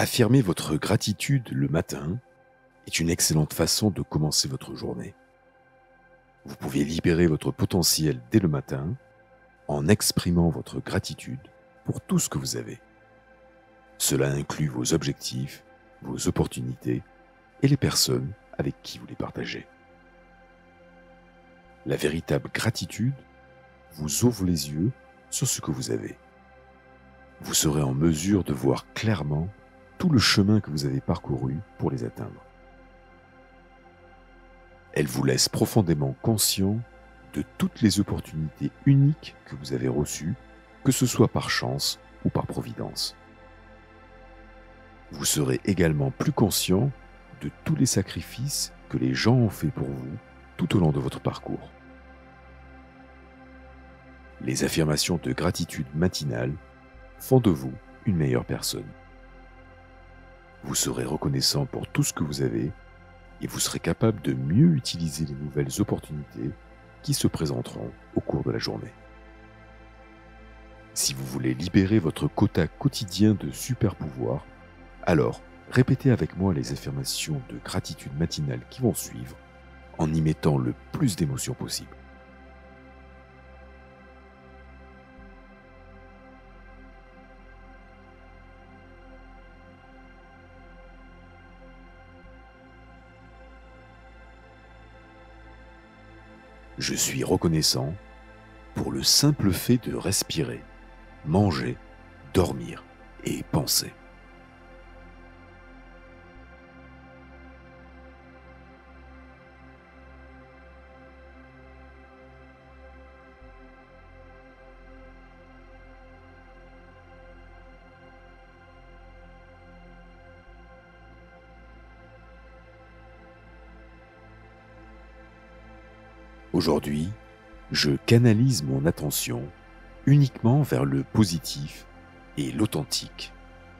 Affirmer votre gratitude le matin est une excellente façon de commencer votre journée. Vous pouvez libérer votre potentiel dès le matin en exprimant votre gratitude pour tout ce que vous avez. Cela inclut vos objectifs, vos opportunités et les personnes avec qui vous les partagez. La véritable gratitude vous ouvre les yeux sur ce que vous avez. Vous serez en mesure de voir clairement tout le chemin que vous avez parcouru pour les atteindre. Elle vous laisse profondément conscient de toutes les opportunités uniques que vous avez reçues, que ce soit par chance ou par providence. Vous serez également plus conscient de tous les sacrifices que les gens ont faits pour vous tout au long de votre parcours. Les affirmations de gratitude matinale font de vous une meilleure personne. Vous serez reconnaissant pour tout ce que vous avez et vous serez capable de mieux utiliser les nouvelles opportunités qui se présenteront au cours de la journée. Si vous voulez libérer votre quota quotidien de super pouvoirs, alors répétez avec moi les affirmations de gratitude matinale qui vont suivre en y mettant le plus d'émotions possible. Je suis reconnaissant pour le simple fait de respirer, manger, dormir et penser. Aujourd'hui, je canalise mon attention uniquement vers le positif et l'authentique.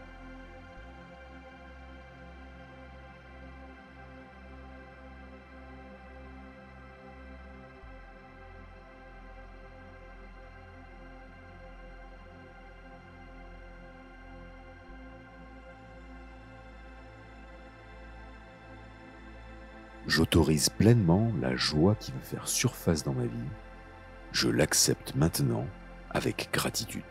J'autorise pleinement la joie qui veut faire surface dans ma vie. Je l'accepte maintenant avec gratitude.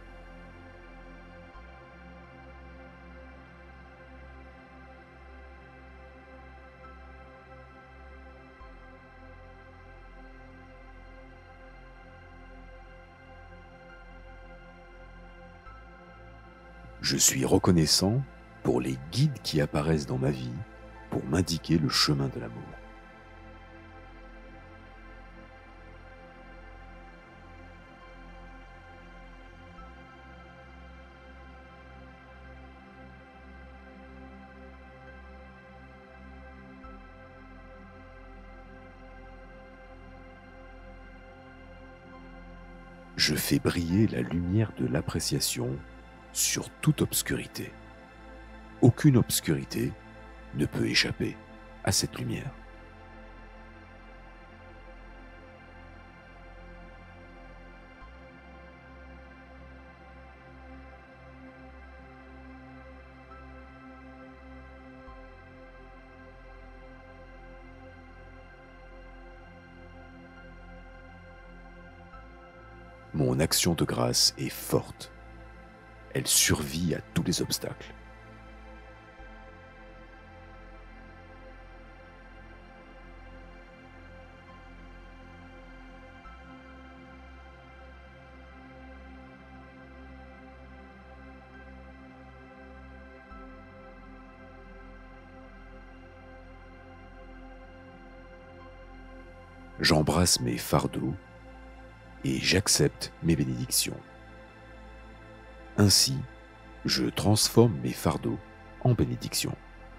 Je suis reconnaissant pour les guides qui apparaissent dans ma vie pour m'indiquer le chemin de l'amour. Je fais briller la lumière de l'appréciation sur toute obscurité. Aucune obscurité ne peut échapper à cette lumière. Mon action de grâce est forte. Elle survit à tous les obstacles. J'embrasse mes fardeaux et j'accepte mes bénédictions. Ainsi, je transforme mes fardeaux en bénédictions.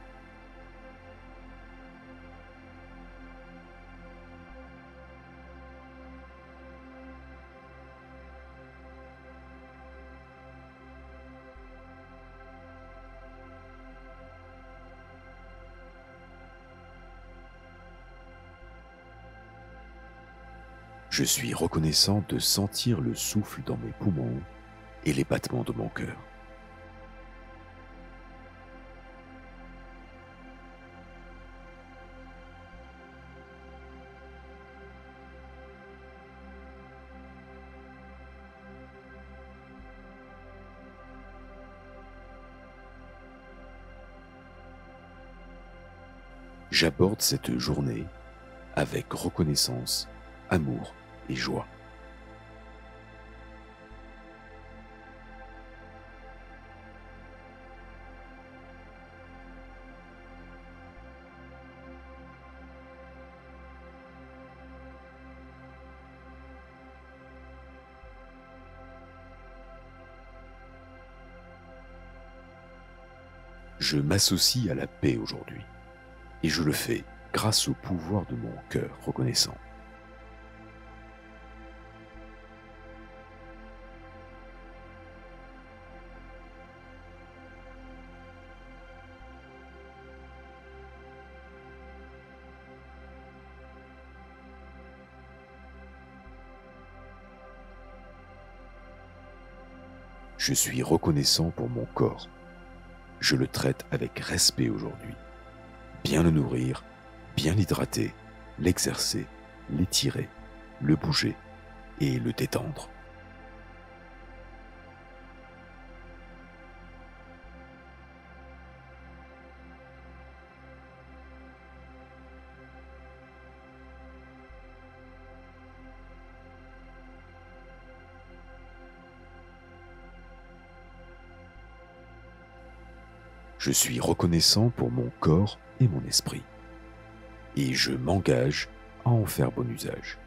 Je suis reconnaissant de sentir le souffle dans mes poumons et les battements de mon cœur. J'aborde cette journée avec reconnaissance, amour et joie. Je m'associe à la paix aujourd'hui et je le fais grâce au pouvoir de mon cœur reconnaissant. Je suis reconnaissant pour mon corps. Je le traite avec respect aujourd'hui. Bien le nourrir, bien l'hydrater, l'exercer, l'étirer, le bouger et le détendre. Je suis reconnaissant pour mon corps et mon esprit. Et je m'engage à en faire bon usage.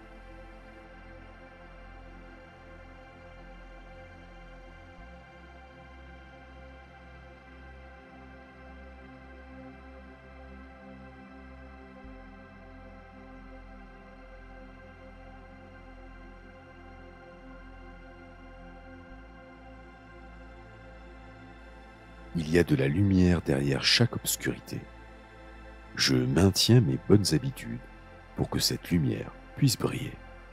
Il y a de la lumière derrière chaque obscurité. Je maintiens mes bonnes habitudes pour que cette lumière puisse briller.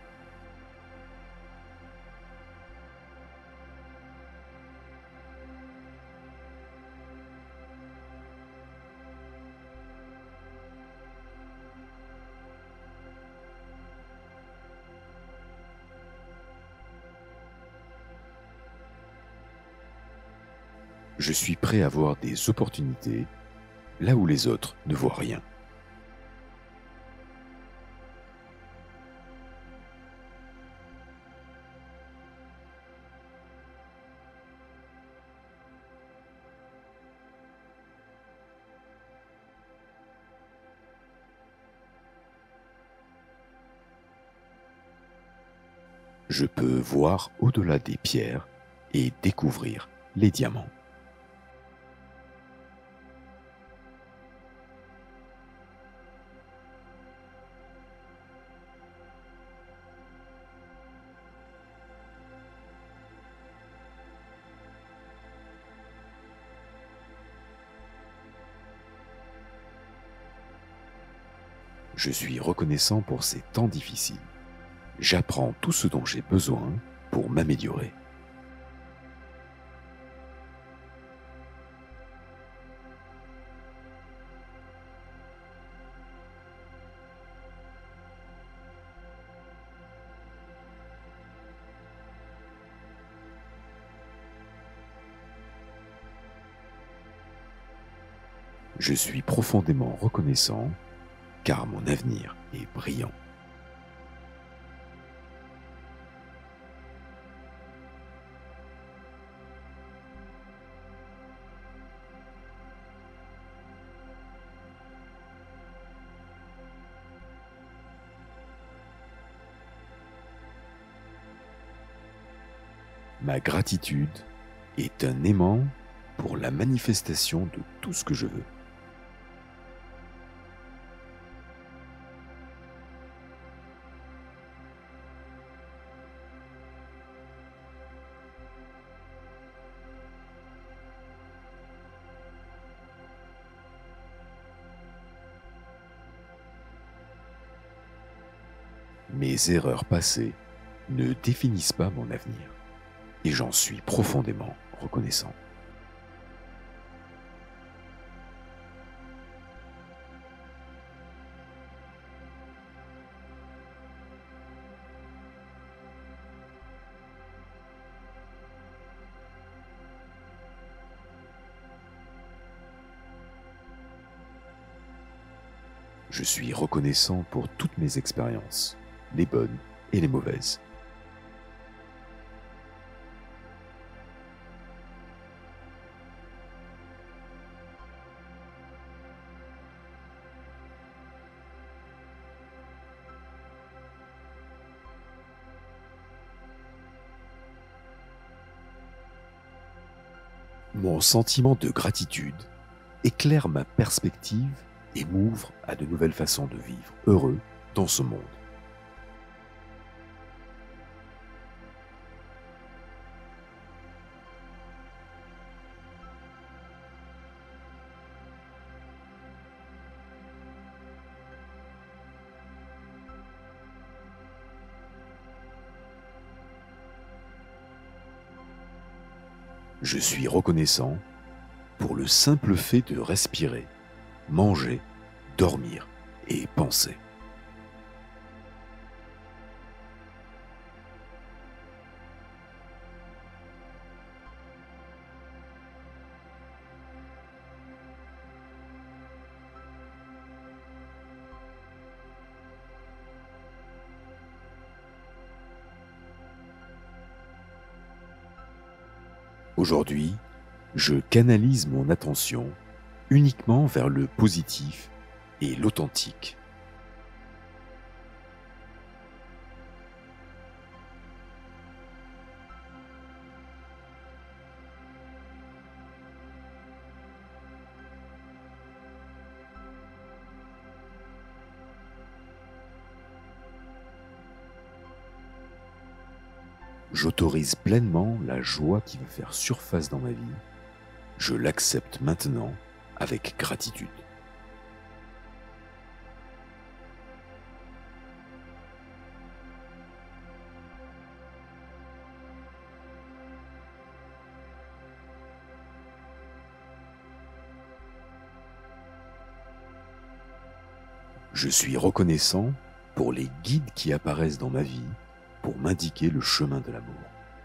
Je suis prêt à voir des opportunités là où les autres ne voient rien. Je peux voir au-delà des pierres et découvrir les diamants. Je suis reconnaissant pour ces temps difficiles. J'apprends tout ce dont j'ai besoin pour m'améliorer. Je suis profondément reconnaissant car mon avenir est brillant. Ma gratitude est un aimant pour la manifestation de tout ce que je veux. Mes erreurs passées ne définissent pas mon avenir et j'en suis profondément reconnaissant. Je suis reconnaissant pour toutes mes expériences, les bonnes et les mauvaises. Mon sentiment de gratitude éclaire ma perspective et m'ouvre à de nouvelles façons de vivre heureux dans ce monde. Je suis reconnaissant pour le simple fait de respirer, manger, dormir et penser. Aujourd'hui, je canalise mon attention uniquement vers le positif et l'authentique. J'autorise pleinement la joie qui va faire surface dans ma vie. Je l'accepte maintenant avec gratitude. Je suis reconnaissant pour les guides qui apparaissent dans ma vie pour m'indiquer le chemin de l'amour.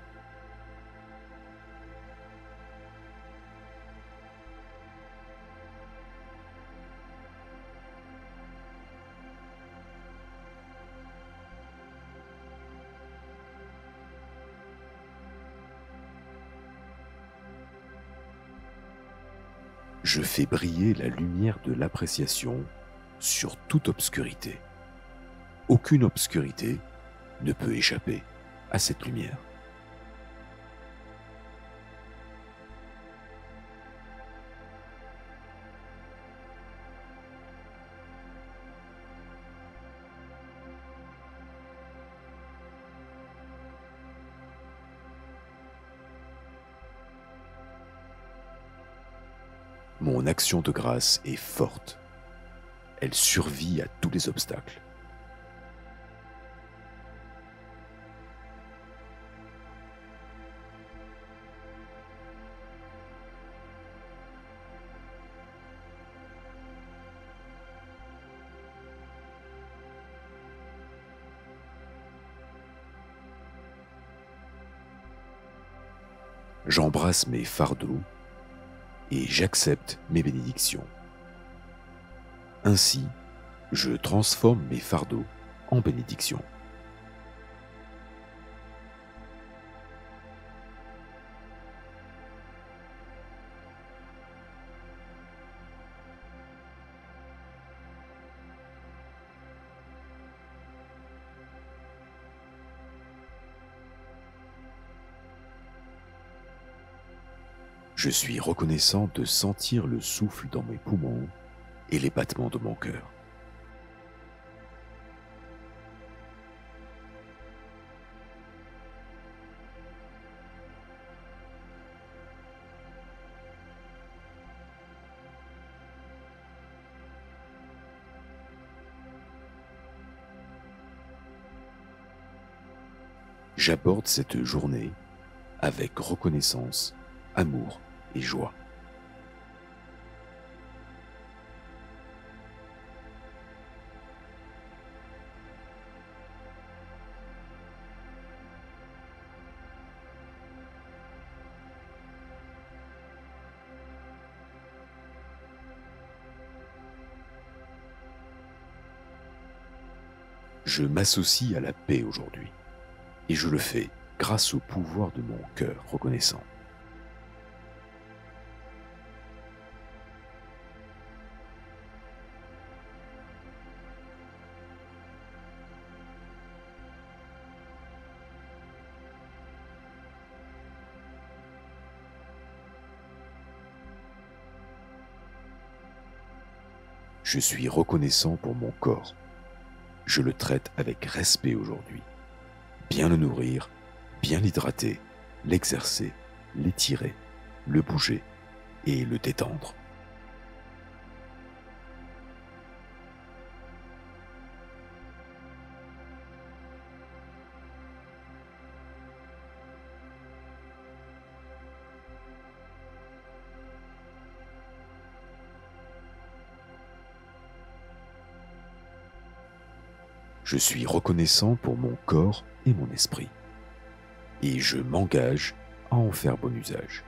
Je fais briller la lumière de l'appréciation sur toute obscurité. Aucune obscurité ne peut échapper à cette lumière. Mon action de grâce est forte. Elle survit à tous les obstacles. J'embrasse mes fardeaux et j'accepte mes bénédictions. Ainsi, je transforme mes fardeaux en bénédictions. Je suis reconnaissant de sentir le souffle dans mes poumons et les battements de mon cœur. J'aborde cette journée avec reconnaissance, amour et joie. Je m'associe à la paix aujourd'hui et je le fais grâce au pouvoir de mon cœur reconnaissant. Je suis reconnaissant pour mon corps. Je le traite avec respect aujourd'hui. Bien le nourrir, bien l'hydrater, l'exercer, l'étirer, le bouger et le détendre. Je suis reconnaissant pour mon corps et mon esprit, et je m'engage à en faire bon usage.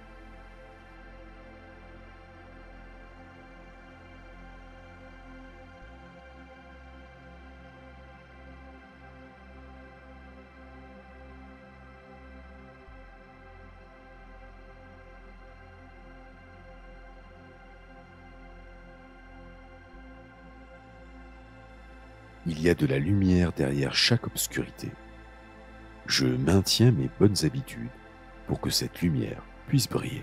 Il y a de la lumière derrière chaque obscurité. Je maintiens mes bonnes habitudes pour que cette lumière puisse briller.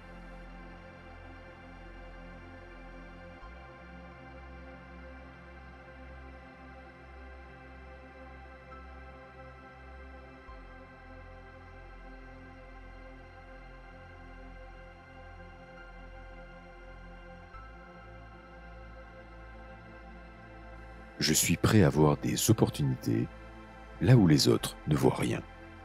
Je suis prêt à voir des opportunités là où les autres ne voient rien.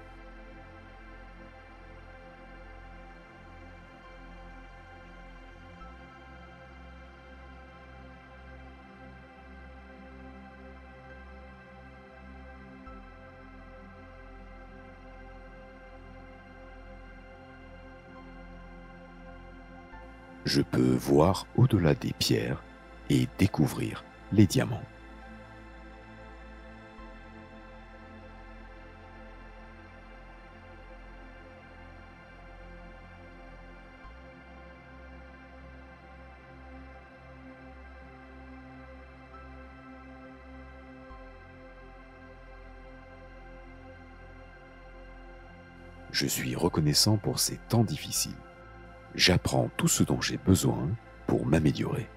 Je peux voir au-delà des pierres et découvrir les diamants. Je suis reconnaissant pour ces temps difficiles. J'apprends tout ce dont j'ai besoin pour m'améliorer.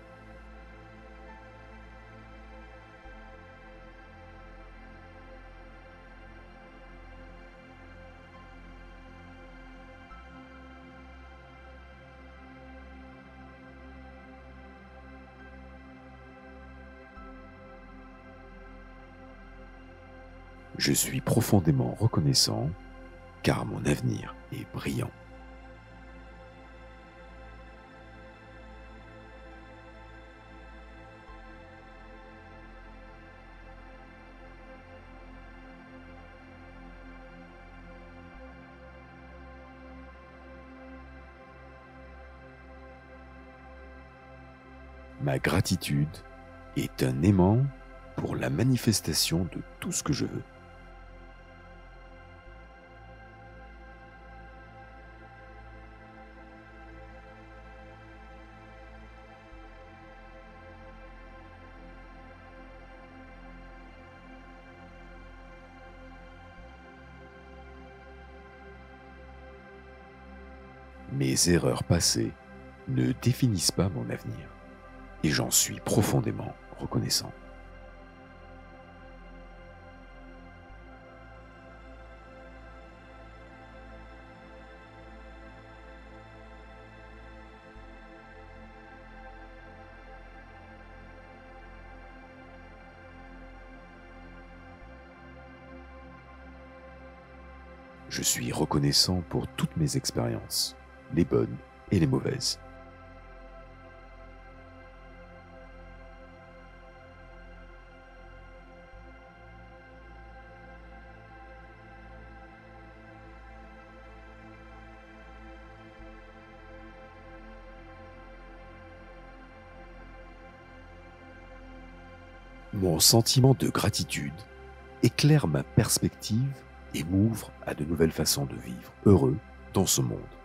Je suis profondément reconnaissant car mon avenir est brillant. Ma gratitude est un aimant pour la manifestation de tout ce que je veux. Mes erreurs passées ne définissent pas mon avenir et j'en suis profondément reconnaissant. Je suis reconnaissant pour toutes mes expériences, les bonnes et les mauvaises. Mon sentiment de gratitude éclaire ma perspective et m'ouvre à de nouvelles façons de vivre heureux dans ce monde.